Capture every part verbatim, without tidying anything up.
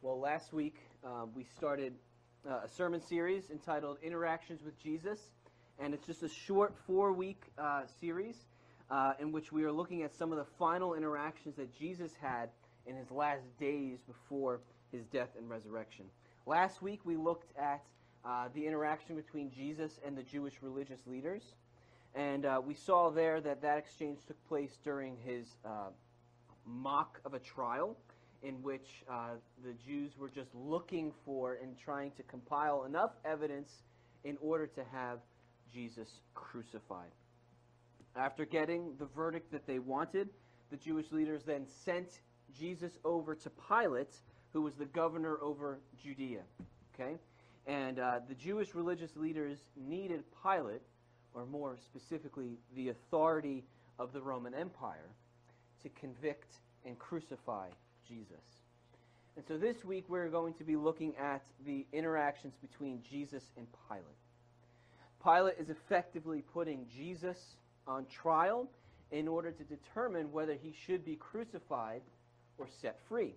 Well, last week um, we started uh, a sermon series entitled Interactions with Jesus, and it's just a short four-week uh, series uh, in which we are looking at some of the final interactions that Jesus had in his last days before his death and resurrection. Last week we looked at uh, the interaction between Jesus and the Jewish religious leaders, and uh, we saw there that that exchange took place during his uh, mock of a trial, in which uh, the Jews were just looking for and trying to compile enough evidence in order to have Jesus crucified. After getting the verdict that they wanted, the Jewish leaders then sent Jesus over to Pilate, who was the governor over Judea. Okay? And uh, the Jewish religious leaders needed Pilate, or more specifically, the authority of the Roman Empire, to convict and crucify Jesus. And so this week we're going to be looking at the interactions between Jesus and Pilate. Pilate is effectively putting Jesus on trial in order to determine whether he should be crucified or set free.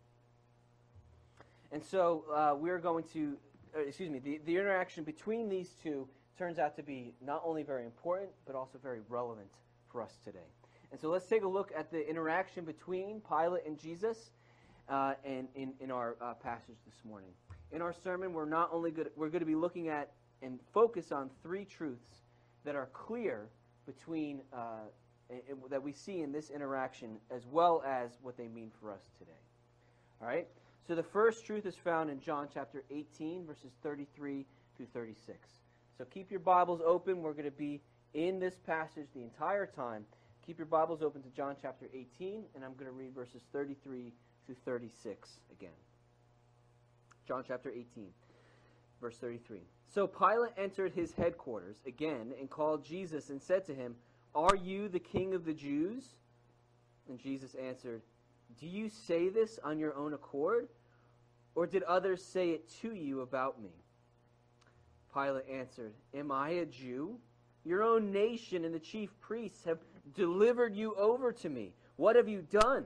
And so uh, we're going to, uh, excuse me, the, the interaction between these two turns out to be not only very important, but also very relevant for us today. And so let's take a look at the interaction between Pilate and Jesus uh, and in, in our uh, passage this morning. In our sermon, we're not only good, we're going to be looking at and focus on three truths that are clear between uh, in, in, that we see in this interaction, as well as what they mean for us today. All right. So the first truth is found in John chapter eighteen, verses thirty-three through thirty-six. So keep your Bibles open. We're going to be in this passage the entire time. Keep your Bibles open to John chapter eighteen, and I'm going to read verses thirty-three through thirty-six again. John chapter eighteen, verse thirty-three. So Pilate entered his headquarters again and called Jesus and said to him, "Are you the king of the Jews?" And Jesus answered, "Do you say this on your own accord, or did others say it to you about me?" Pilate answered, "Am I a Jew? Your own nation and the chief priests have delivered you over to me. What have you done?"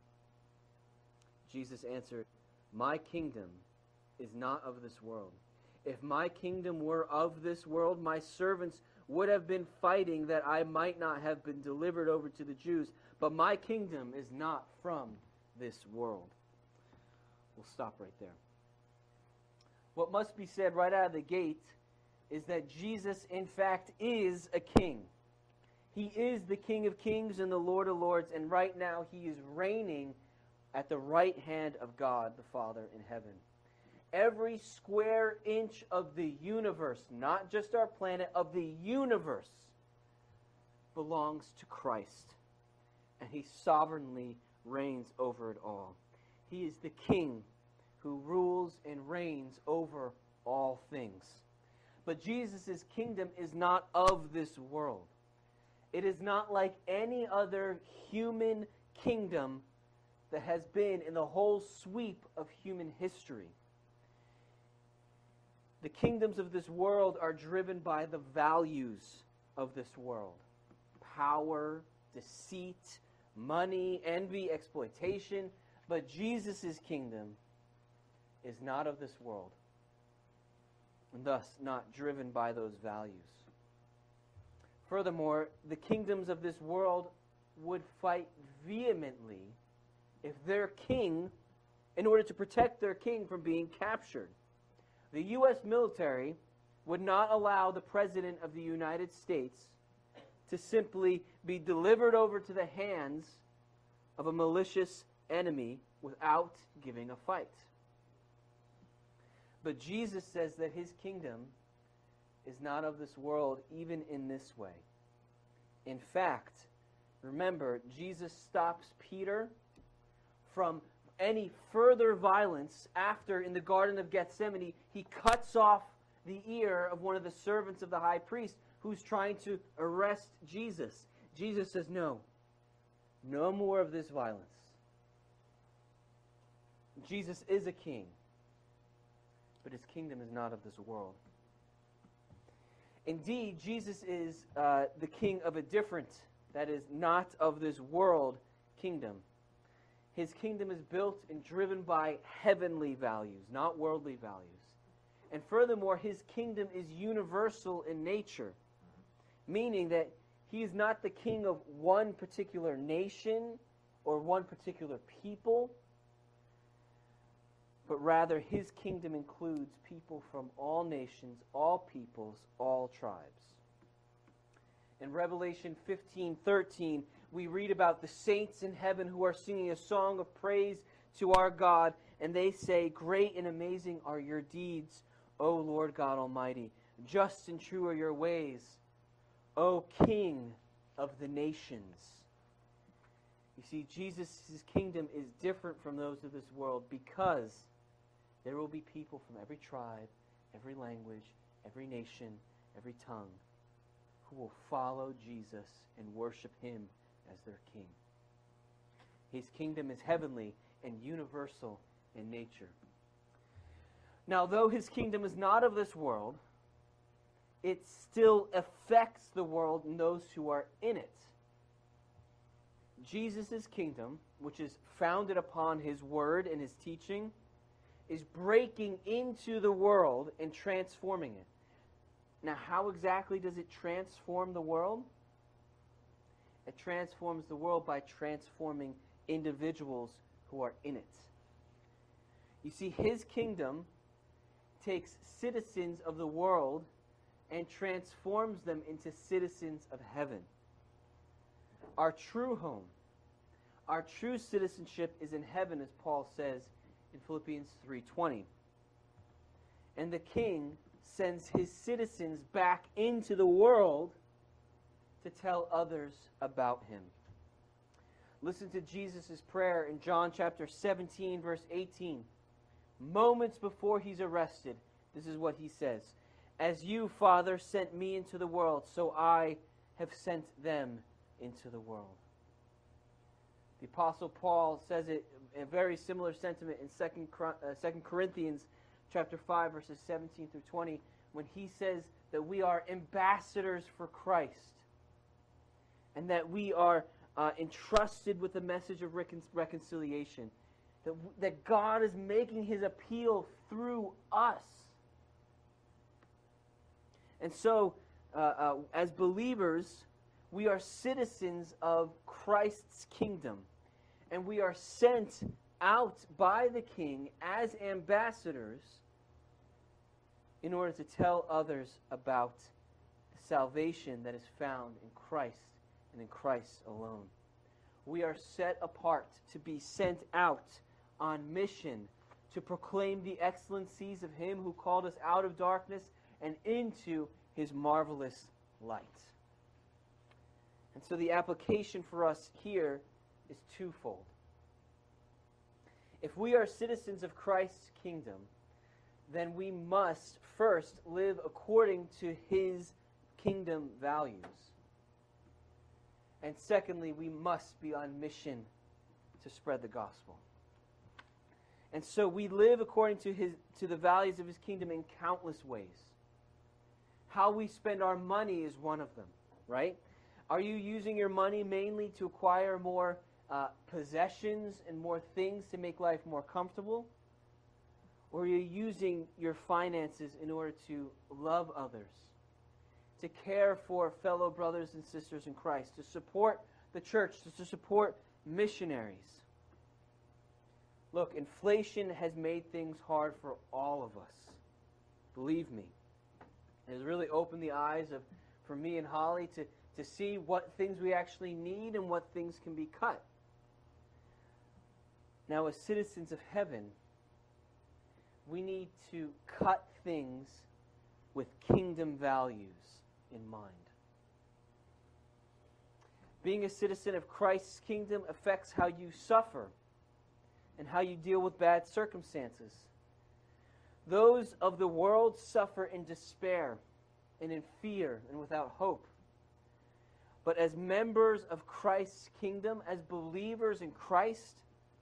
Jesus answered, "My kingdom is not of this world. If my kingdom were of this world, my servants would have been fighting that I might not have been delivered over to the Jews. But my kingdom is not from this world." We'll stop right there. What must be said right out of the gate is that Jesus, in fact, is a king. He is the King of Kings and the Lord of Lords, and right now he is reigning at the right hand of God the Father in heaven. Every square inch of the universe, not just our planet, of the universe, belongs to Christ, and he sovereignly reigns over it all. He is the King who rules and reigns over all things. But Jesus' kingdom is not of this world. It is not like any other human kingdom that has been in the whole sweep of human history. The kingdoms of this world are driven by the values of this world. Power, deceit, money, envy, exploitation. But Jesus' kingdom is not of this world, and thus not driven by those values. Furthermore, the kingdoms of this world would fight vehemently if their king, in order to protect their king from being captured. The U S military would not allow the President of the United States to simply be delivered over to the hands of a malicious enemy without giving a fight. But Jesus says that his kingdom is not of this world, even in this way. In fact, remember, Jesus stops Peter from any further violence after, in the Garden of Gethsemane, he cuts off the ear of one of the servants of the high priest who's trying to arrest Jesus. Jesus says, no, no more of this violence. Jesus is a king, but his kingdom is not of this world. Indeed, Jesus is uh, the king of a different, that is, not of this world, kingdom. His kingdom is built and driven by heavenly values, not worldly values. And furthermore, his kingdom is universal in nature, meaning that he is not the king of one particular nation or one particular people, but rather his kingdom includes people from all nations, all peoples, all tribes. In Revelation fifteen thirteen, we read about the saints in heaven who are singing a song of praise to our God, and they say, "Great and amazing are your deeds, O Lord God Almighty. Just and true are your ways, O King of the nations." You see, Jesus' kingdom is different from those of this world because there will be people from every tribe, every language, every nation, every tongue who will follow Jesus and worship him as their king. His kingdom is heavenly and universal in nature. Now, though his kingdom is not of this world, it still affects the world and those who are in it. Jesus' kingdom, which is founded upon his word and his teaching, is breaking into the world and transforming it. Now, how exactly does it transform the world? It transforms the world by transforming individuals who are in it. You see, his kingdom takes citizens of the world and transforms them into citizens of heaven. Our true home, our true citizenship is in heaven, as Paul says in Philippians three twenty. And the king sends his citizens back into the world to tell others about him. Listen to Jesus' prayer in John chapter seventeen, verse eighteen. Moments before he's arrested, this is what he says. "As you, Father, sent me into the world, so I have sent them into the world." The Apostle Paul says it, a very similar sentiment in Second Corinthians chapter five, verses seventeen through twenty, when he says that we are ambassadors for Christ and that we are uh, entrusted with the message of recon- reconciliation, that, w- that God is making his appeal through us. And so, uh, uh, as believers, we are citizens of Christ's kingdom, and we are sent out by the King as ambassadors in order to tell others about the salvation that is found in Christ and in Christ alone. We are set apart to be sent out on mission to proclaim the excellencies of him who called us out of darkness and into his marvelous light. And so the application for us here is twofold. If we are citizens of Christ's kingdom, then we must first live according to his kingdom values. And secondly, we must be on mission to spread the gospel. And so we live according to his to the values of his kingdom in countless ways. How we spend our money is one of them, right? Are you using your money mainly to acquire more uh, possessions and more things to make life more comfortable? Or are you using your finances in order to love others, to care for fellow brothers and sisters in Christ, to support the church, to support missionaries? Look, inflation has made things hard for all of us. Believe me. It has really opened the eyes of, for me and Holly to, to see what things we actually need and what things can be cut. Now, as citizens of heaven, we need to cut things with kingdom values in mind. Being a citizen of Christ's kingdom affects how you suffer and how you deal with bad circumstances. Those of the world suffer in despair and in fear and without hope. But as members of Christ's kingdom, as believers in Christ,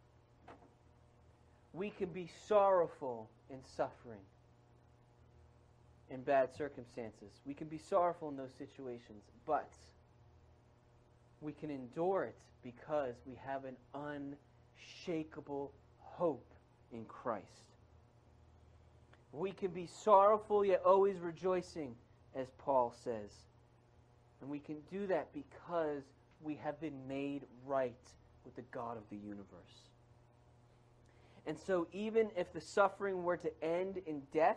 we can be sorrowful in suffering, in bad circumstances. We can be sorrowful in those situations, but we can endure it because we have an unshakable hope in Christ. We can be sorrowful yet always rejoicing, as Paul says. And we can do that because we have been made right with the God of the universe. And so even if the suffering were to end in death,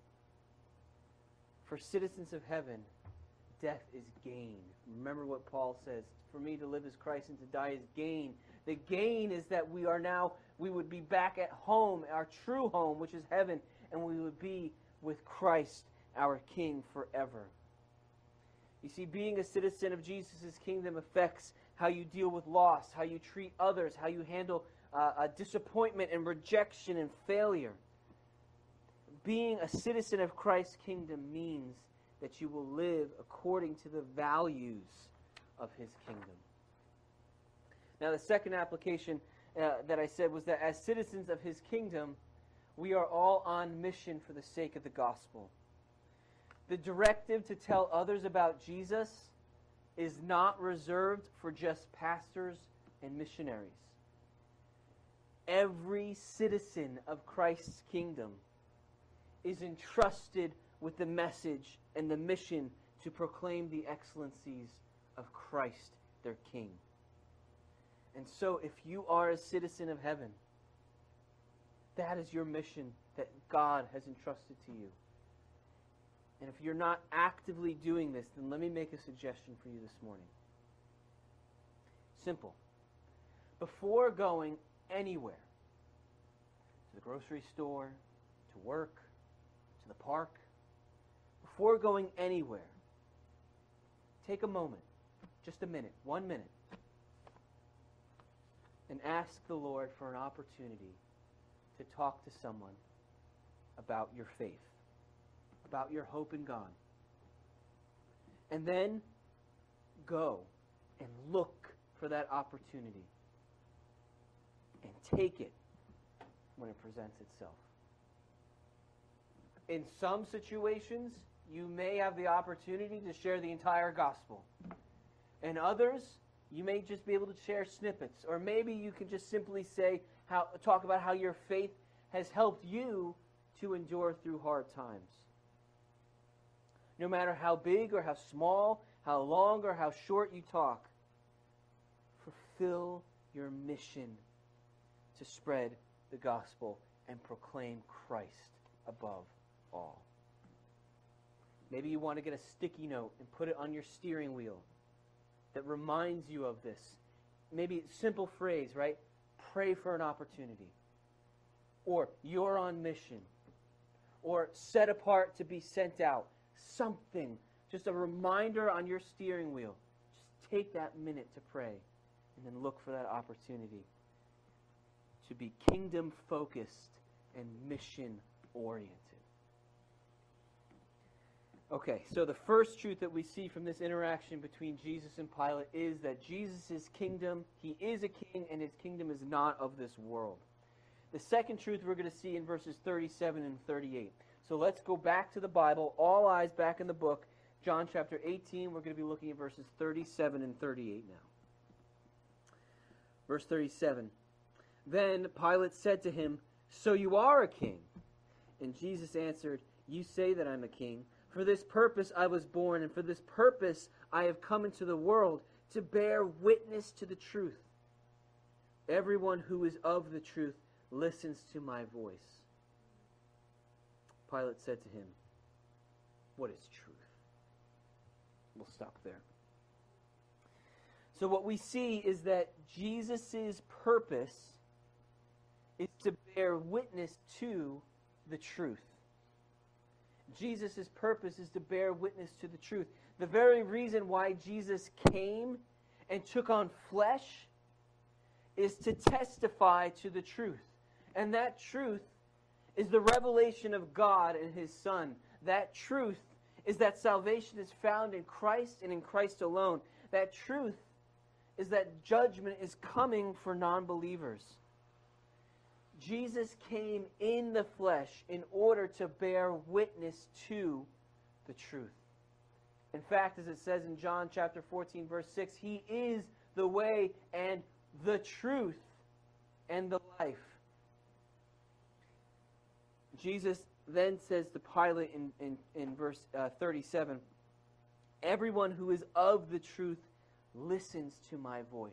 for citizens of heaven, death is gain. Remember what Paul says, for me to live is Christ and to die is gain. The gain is that we are now, we would be back at home, our true home, which is heaven, and we would be with Christ, our King, forever. You see, being a citizen of Jesus' kingdom affects how you deal with loss, how you treat others, how you handle uh, uh, disappointment and rejection and failure. Being a citizen of Christ's kingdom means that you will live according to the values of his kingdom. Now, the second application uh, that I said was that as citizens of his kingdom, we are all on mission for the sake of the gospel. The directive to tell others about Jesus is not reserved for just pastors and missionaries. Every citizen of Christ's kingdom is entrusted with the message and the mission to proclaim the excellencies of Christ, their King. And so if you are a citizen of heaven, that is your mission that God has entrusted to you. And if you're not actively doing this, then let me make a suggestion for you this morning. Simple. Before going anywhere, to the grocery store, to work, to the park, before going anywhere, take a moment, just a minute, one minute, and ask the Lord for an opportunity to talk to someone about your faith, about your hope in God. And then go and look for that opportunity and take it when it presents itself. In some situations, you may have the opportunity to share the entire gospel. In others, you may just be able to share snippets, or maybe you can just simply say, how, talk about how your faith has helped you to endure through hard times. No matter how big or how small, how long or how short you talk, fulfill your mission to spread the gospel and proclaim Christ above all. Maybe you want to get a sticky note and put it on your steering wheel that reminds you of this. Maybe a simple phrase, right? Pray for an opportunity. Or you're on mission. Or set apart to be sent out. Something. Just a reminder on your steering wheel. Just take that minute to pray and then look for that opportunity to be kingdom focused and mission oriented. Okay, so the first truth that we see from this interaction between Jesus and Pilate is that Jesus' kingdom, he is a king, and his kingdom is not of this world. The second truth we're going to see in verses thirty-seven and thirty-eight. So let's go back to the Bible, all eyes back in the book, John chapter eighteen. We're going to be looking at verses thirty-seven and thirty-eight now. Verse thirty-seven. Then Pilate said to him, "So you are a king?" And Jesus answered, "You say that I'm a king. For this purpose I was born, and for this purpose I have come into the world, to bear witness to the truth. Everyone who is of the truth listens to my voice." Pilate said to him, "What is truth?" We'll stop there. So what we see is that Jesus' purpose is to bear witness to the truth. Jesus' purpose is to bear witness to the truth. The very reason why Jesus came and took on flesh is to testify to the truth. And that truth is the revelation of God and his Son. That truth is that salvation is found in Christ and in Christ alone. That truth is that judgment is coming for non-believers. Jesus came in the flesh in order to bear witness to the truth. In fact, as it says in John chapter fourteen, verse six, he is the way and the truth and the life. Jesus then says to Pilate in, in, in verse uh, thirty-seven, everyone who is of the truth listens to my voice.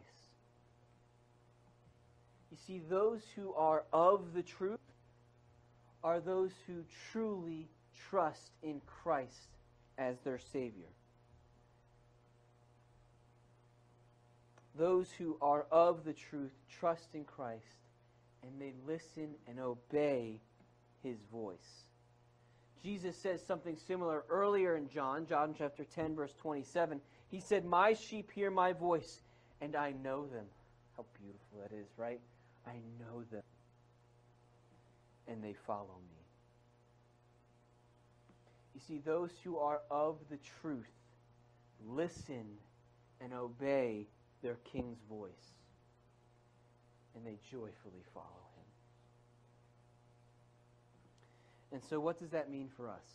You see, those who are of the truth are those who truly trust in Christ as their Savior. Those who are of the truth trust in Christ, and they listen and obey His voice. Jesus says something similar earlier in John, John chapter ten, verse twenty-seven. He said, my sheep hear my voice, and I know them. How beautiful that is, right? I know them, and they follow me. You see, those who are of the truth listen and obey their King's voice, and they joyfully follow Him. And so what does that mean for us?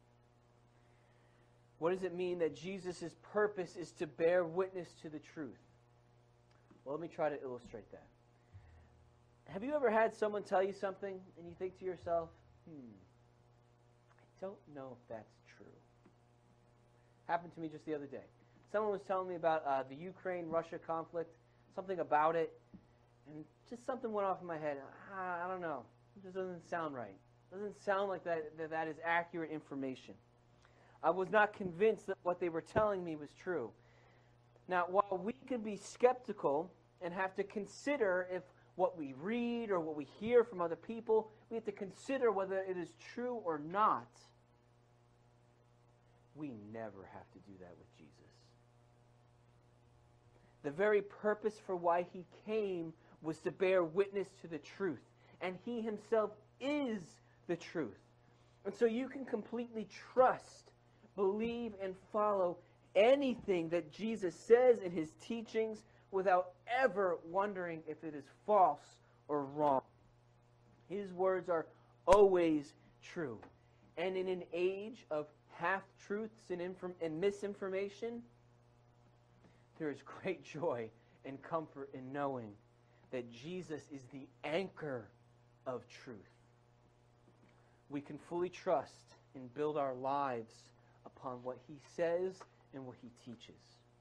What does it mean that Jesus' purpose is to bear witness to the truth? Well, let me try to illustrate that. Have you ever had someone tell you something and you think to yourself, hmm, I don't know if that's true? Happened to me just the other day. Someone was telling me about uh, the Ukraine-Russia conflict, something about it, and just something went off in my head. Ah, I don't know. It just doesn't sound right. It doesn't sound like that, that that is accurate information. I was not convinced that what they were telling me was true. Now, while we can be skeptical and have to consider if what we read or what we hear from other people, we have to consider whether it is true or not, we never have to do that with Jesus. The very purpose for why He came was to bear witness to the truth. And He Himself is the truth. And so you can completely trust, believe, and follow anything that Jesus says in His teachings without ever wondering if it is false or wrong. His words are always true. And in an age of half-truths and, inform- and misinformation, there is great joy and comfort in knowing that Jesus is the anchor of truth. We can fully trust and build our lives upon what He says and what He teaches.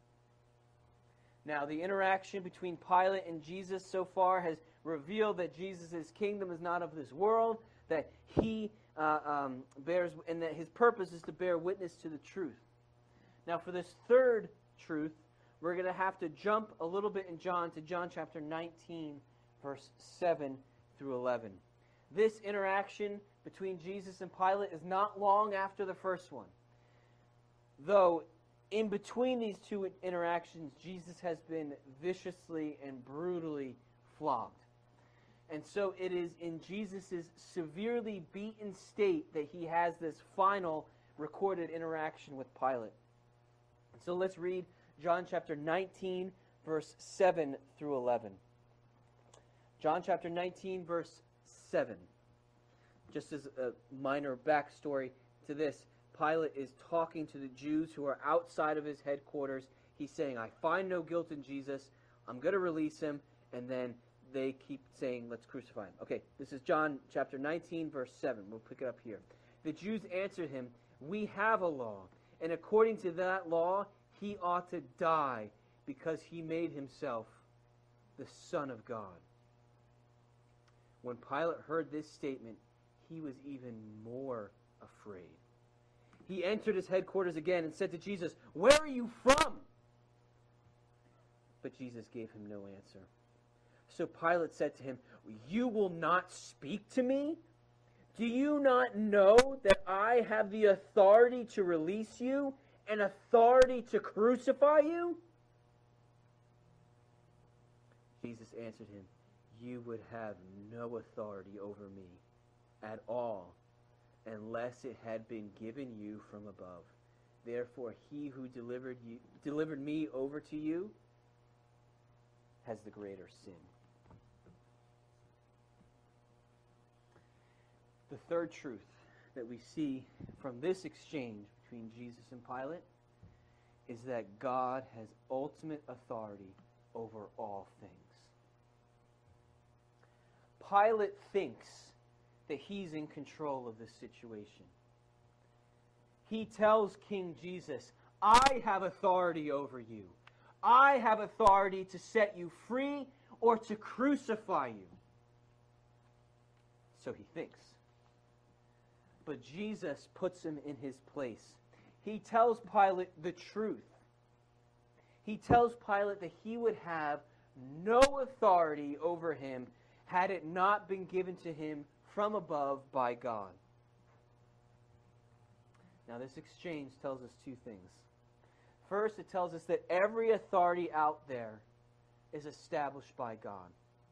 Now, the interaction between Pilate and Jesus so far has revealed that Jesus' kingdom is not of this world, that He uh, um, bears, and that His purpose is to bear witness to the truth. Now, for this third truth, we're going to have to jump a little bit in John to John chapter nineteen, verse seven through eleven. This interaction between Jesus and Pilate is not long after the first one. Though, in between these two interactions, Jesus has been viciously and brutally flogged. And so it is in Jesus' severely beaten state that He has this final recorded interaction with Pilate. So let's read John chapter nineteen, verse seven through eleven. John chapter nineteen, verse seven. Just as a minor backstory to this, Pilate is talking to the Jews who are outside of his headquarters. He's saying, I find no guilt in Jesus. I'm going to release Him. And then they keep saying, let's crucify Him. Okay, this is John chapter nineteen, verse seven. We'll pick it up here. The Jews answered Him, we have a law, and according to that law, He ought to die because He made Himself the Son of God. When Pilate heard this statement, he was even more afraid. He entered his headquarters again and said to Jesus, where are you from? But Jesus gave him no answer. So Pilate said to him, you will not speak to me? Do you not know that I have the authority to release you and authority to crucify you? Jesus answered him, you would have no authority over me at all, unless it had been given you from above. Therefore, he who delivered you, delivered me over to you has the greater sin. The third truth that we see from this exchange between Jesus and Pilate is that God has ultimate authority over all things. Pilate thinks that he's in control of this situation. He tells King Jesus, I have authority over you. I have authority to set you free or to crucify you. So he thinks. But Jesus puts him in his place. He tells Pilate the truth. He tells Pilate that he would have no authority over him had it not been given to him from above by God. Now this exchange tells us two things. First, it tells us that every authority out there is established by God.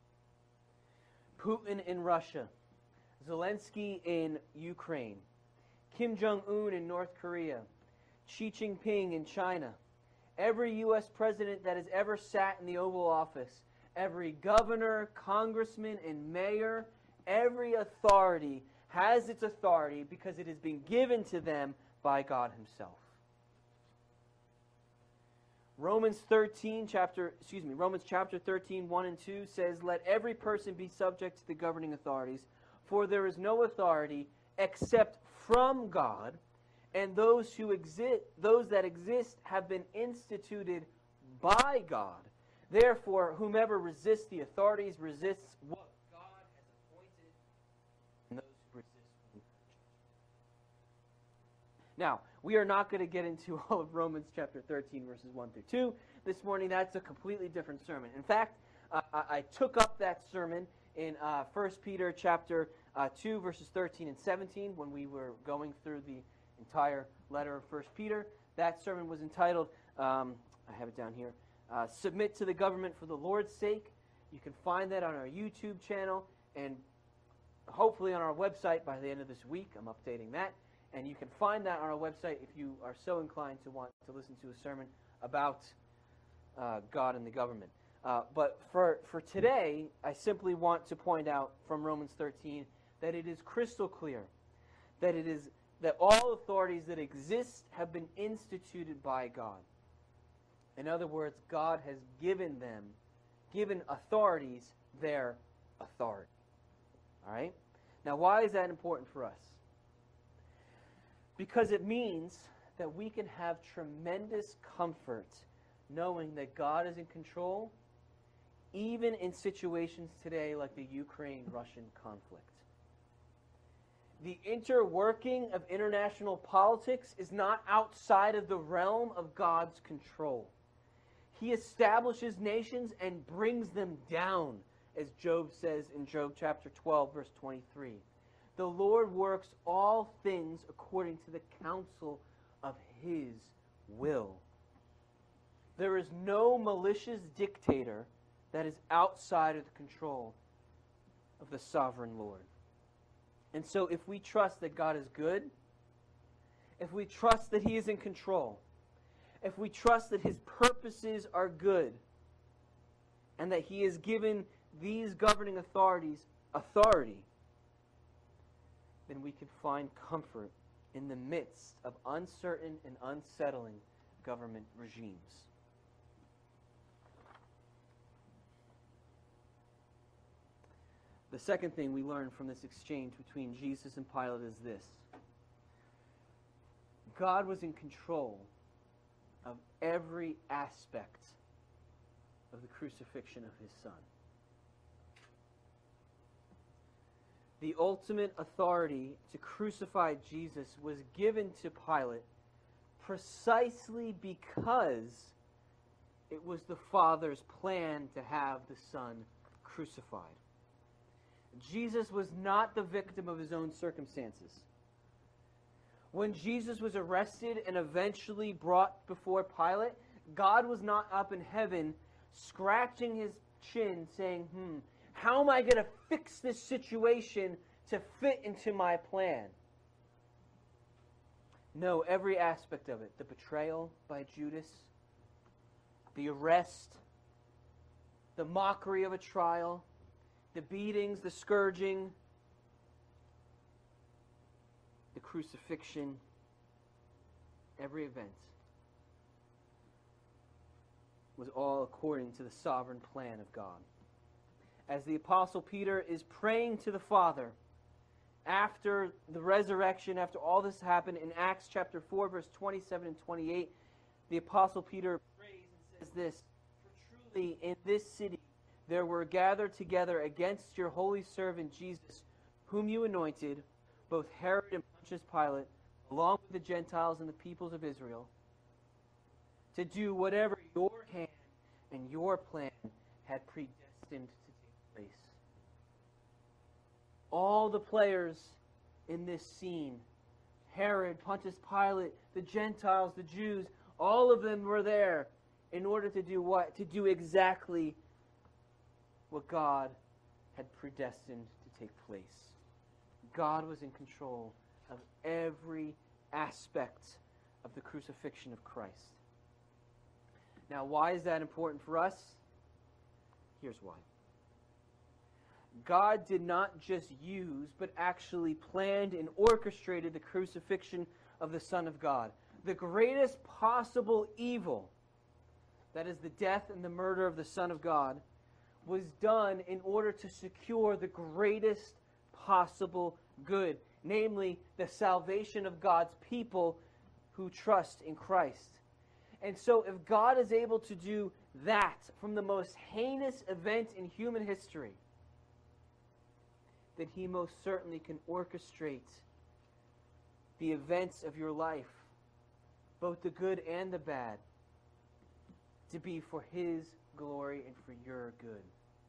Putin in Russia, Zelensky in Ukraine, Kim Jong-un in North Korea, Xi Jinping in China, every U S president that has ever sat in the Oval Office, every governor, congressman, and mayor, every authority has its authority because it has been given to them by God himself. Romans thirteen, chapter, excuse me, Romans chapter thirteen, one and two says, let every person be subject to the governing authorities, for there is no authority except from God, and those who exist, those that exist have been instituted by God. Therefore, whomever resists the authorities resists what God has appointed, and those who resist will be judged. Now, we are not going to get into all of Romans chapter thirteen, verses one through two this morning. That's a completely different sermon. In fact, uh, I, I took up that sermon in uh, First Peter chapter uh, two, verses thirteen and seventeen, when we were going through the entire letter of First Peter. That sermon was entitled, um, I have it down here, uh, Submit to the Government for the Lord's Sake. You can find that on our YouTube channel and hopefully on our website by the end of this week. I'm updating that. And you can find that on our website if you are so inclined to want to listen to a sermon about uh, God and the government. Uh, but for, for today, I simply want to point out from Romans thirteen that it is crystal clear that it is that all authorities that exist have been instituted by God. In other words, God has given them, given authorities their authority. All right? Now, why is that important for us? Because it means that we can have tremendous comfort knowing that God is in control, even in situations today like the Ukraine-Russian conflict. The interworking of international politics is not outside of the realm of God's control. He establishes nations and brings them down, as Job says in Job chapter twelve, verse twenty-three. The Lord works all things according to the counsel of his will. There is no malicious dictator that is outside of the control of the sovereign Lord. And so if we trust that God is good, if we trust that he is in control, if we trust that his purposes are good, and that he has given these governing authorities authority, then we can find comfort in the midst of uncertain and unsettling government regimes. The second thing we learn from this exchange between Jesus and Pilate is this. God was in control of every aspect of the crucifixion of his Son. The ultimate authority to crucify Jesus was given to Pilate precisely because it was the Father's plan to have the Son crucified. Jesus was not the victim of his own circumstances. When Jesus was arrested and eventually brought before Pilate, God was not up in heaven scratching his chin saying, hmm, how am I going to fix this situation to fit into my plan? No, every aspect of it, the betrayal by Judas, the arrest, the mockery of a trial, the beatings, the scourging, the crucifixion, every event was all according to the sovereign plan of God. as the Apostle Peter is praying to the Father after the resurrection, after all this happened, in Acts chapter four, verse twenty-seven and twenty-eight, the Apostle Peter prays and says this, "For truly in this city there were gathered together against your holy servant Jesus, whom you anointed, both Herod and Pontius Pilate, along with the Gentiles and the peoples of Israel, to do whatever your hand and your plan had predestined to take place." All the players in this scene, Herod, Pontius Pilate, the Gentiles, the Jews, all of them were there in order to do what? To do exactly what God had predestined to take place. God was in control of every aspect of the crucifixion of Christ. Now, why is that important for us? Here's why. God did not just use, but actually planned and orchestrated the crucifixion of the Son of God. The greatest possible evil, that is the death and the murder of the Son of God, was done in order to secure the greatest possible good, namely the salvation of God's people who trust in Christ. And so if God is able to do that from the most heinous event in human history, then He most certainly can orchestrate the events of your life, both the good and the bad, to be for His glory and for your good.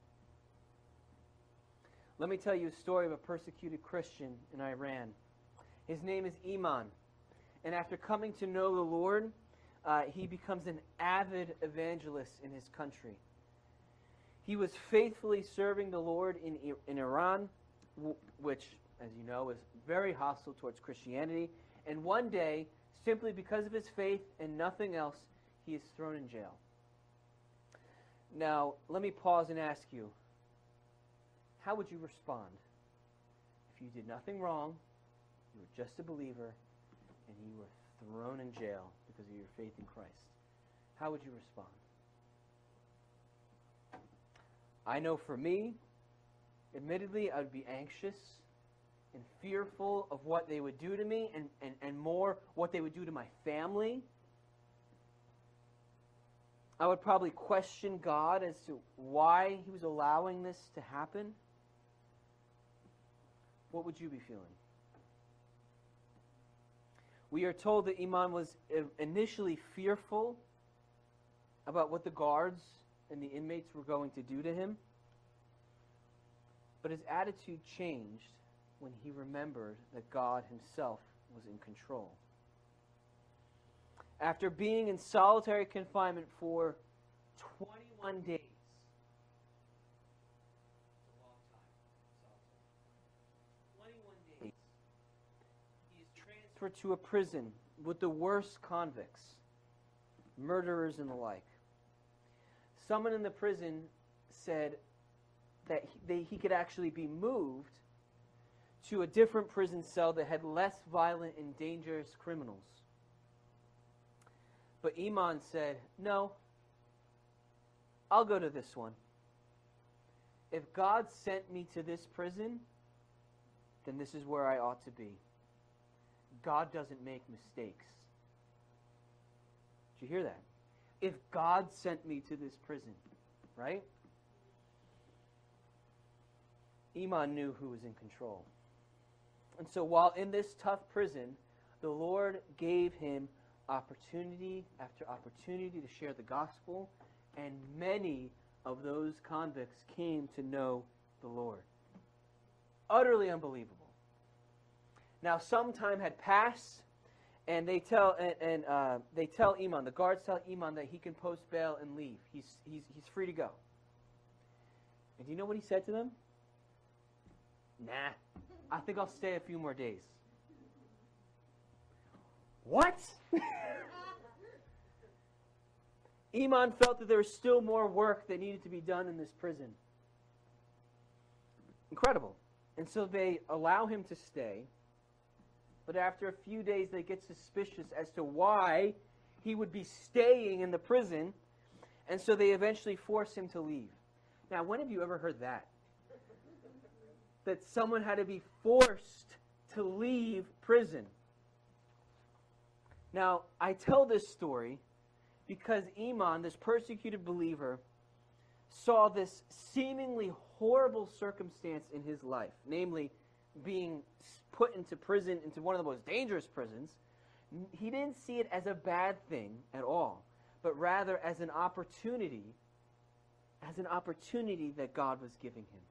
Let me tell you a story of a persecuted Christian in Iran. His name is Iman. And after coming to know the Lord, uh, he becomes an avid evangelist in his country. He was faithfully serving the Lord in, in Iran, w- which, as you know, is very hostile towards Christianity. And one day, simply because of his faith and nothing else, he is thrown in jail. Now, let me pause and ask you, how would you respond if you did nothing wrong, you were just a believer, and you were thrown in jail because of your faith in Christ? How would you respond? I know for me, admittedly, I would be anxious and fearful of what they would do to me, and, and, and more, what they would do to my family. I would probably question God as to why He was allowing this to happen. What would you be feeling? We are told that Iman was initially fearful about what the guards and the inmates were going to do to him. But his attitude changed when he remembered that God Himself was in control. After being in solitary confinement for twenty-one days, it's a long time, twenty-one days, he is transferred to a prison with the worst convicts, murderers and the like. Someone in the prison said that he, they, he could actually be moved to a different prison cell that had less violent and dangerous criminals. But Iman said, "No, I'll go to this one. If God sent me to this prison, then this is where I ought to be. God doesn't make mistakes." Did you hear that? If God sent me to this prison, right? Iman knew who was in control. And so while in this tough prison, the Lord gave him opportunity after opportunity to share the gospel, and many of those convicts came to know the Lord. Utterly unbelievable. Now, some time had passed, and they tell and, and uh, they tell Iman, the guards tell Iman that he can post bail and leave. He's he's he's free to go. And do you know what he said to them? "Nah, I think I'll stay a few more days." What? Iman felt that there was still more work that needed to be done in this prison. Incredible. And so they allow him to stay. But after a few days, they get suspicious as to why he would be staying in the prison. And so they eventually force him to leave. Now, when have you ever heard that? That someone had to be forced to leave prison. Now, I tell this story because Iman, this persecuted believer, saw this seemingly horrible circumstance in his life, namely being put into prison, into one of the most dangerous prisons. He didn't see it as a bad thing at all, but rather as an opportunity, as an opportunity that God was giving him.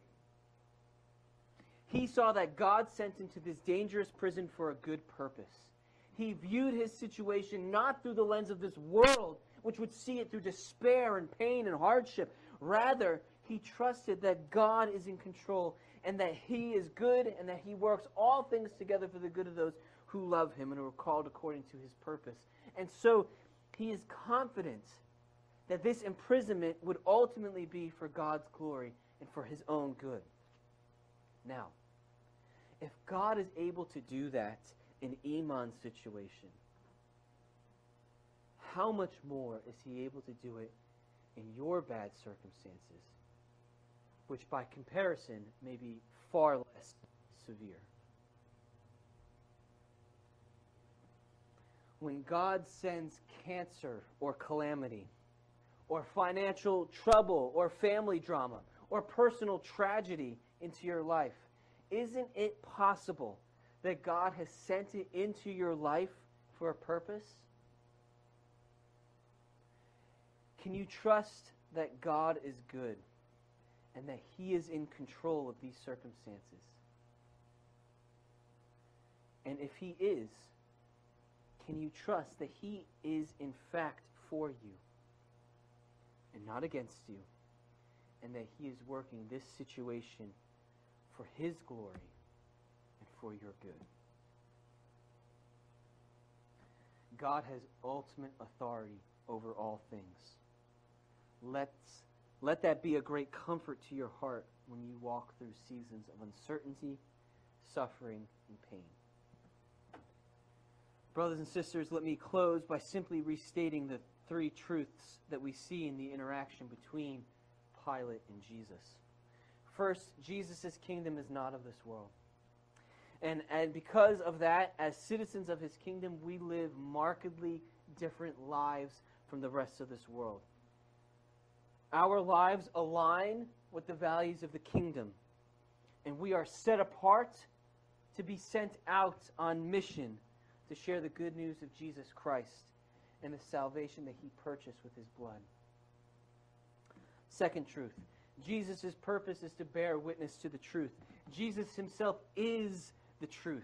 He saw that God sent him to this dangerous prison for a good purpose. He viewed his situation not through the lens of this world, which would see it through despair and pain and hardship. Rather, he trusted that God is in control and that he is good and that he works all things together for the good of those who love him and who are called according to his purpose. And so he is confident that this imprisonment would ultimately be for God's glory and for his own good. Now, if God is able to do that in Iman's situation, how much more is he able to do it in your bad circumstances, which by comparison may be far less severe? When God sends cancer or calamity, or financial trouble, or family drama, or personal tragedy into your life, isn't it possible that God has sent it into your life for a purpose? Can you trust that God is good and that he is in control of these circumstances? And if he is, can you trust that he is in fact for you and not against you, and that he is working this situation for his glory and for your good? God has ultimate authority over all things. Let's, let that be a great comfort to your heart when you walk through seasons of uncertainty, suffering, and pain. Brothers and sisters, let me close by simply restating the three truths that we see in the interaction between Pilate and Jesus. First, Jesus' kingdom is not of this world. And, and because of that, as citizens of his kingdom, we live markedly different lives from the rest of this world. Our lives align with the values of the kingdom, and we are set apart to be sent out on mission to share the good news of Jesus Christ and the salvation that he purchased with his blood. Second truth, Jesus' purpose is to bear witness to the truth. Jesus himself is the truth.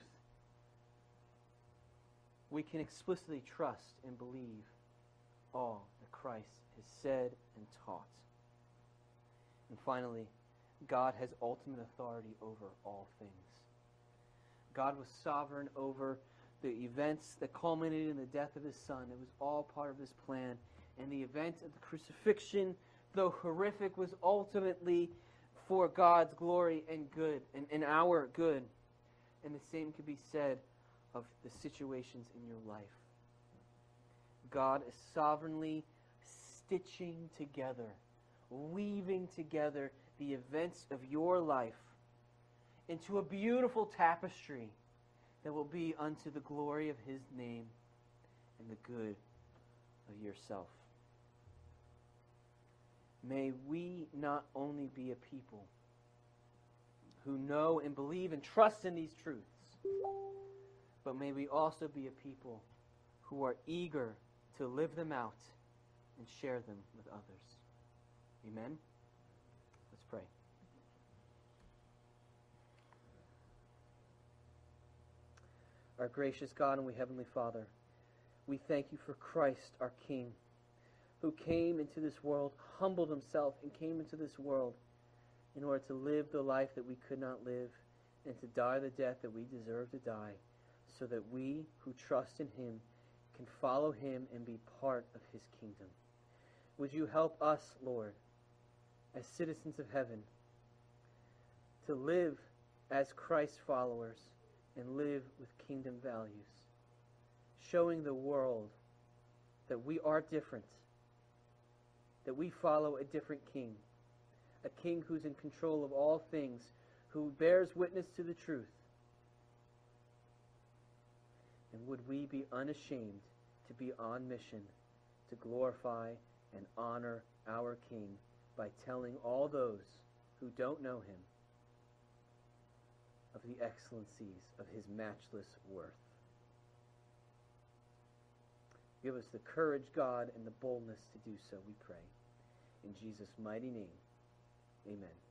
We can explicitly trust and believe all that Christ has said and taught. And finally, God has ultimate authority over all things. God was sovereign over the events that culminated in the death of his Son. It was all part of his plan. And the event of the crucifixion, though horrific, was ultimately for God's glory and good, and, and our good. And the same could be said of the situations in your life. God is sovereignly stitching together, weaving together the events of your life into a beautiful tapestry that will be unto the glory of his name and the good of yourself. May we not only be a people who know and believe and trust in these truths, but may we also be a people who are eager to live them out and share them with others. Amen? Let's pray. Our gracious God and we Heavenly Father, we thank you for Christ, our King, who came into this world, humbled himself, and came into this world in order to live the life that we could not live and to die the death that we deserve to die, so that we who trust in him can follow him and be part of his kingdom. Would you help us, Lord, as citizens of heaven, to live as Christ's followers and live with kingdom values, showing the world that we are different, that we follow a different king, a king who's in control of all things, who bears witness to the truth. And would we be unashamed to be on mission to glorify and honor our King by telling all those who don't know him of the excellencies of his matchless worth. Give us the courage, God, and the boldness to do so, we pray. In Jesus' mighty name, amen.